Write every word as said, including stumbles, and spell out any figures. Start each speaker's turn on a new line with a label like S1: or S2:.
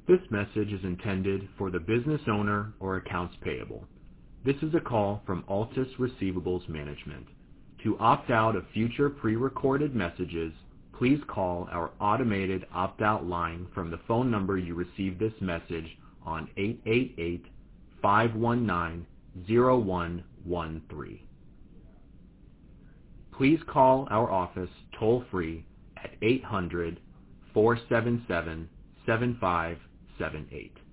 S1: This message is intended for the business owner or accounts payable. This is a call from Altus Receivables Management. To opt out of future pre-recorded messages, please call our automated opt-out line from the phone number you received this message on eight eight eight, five one nine, zero one one three. Please call our office toll-free at eight hundred, four seven seven, seven five seven eight.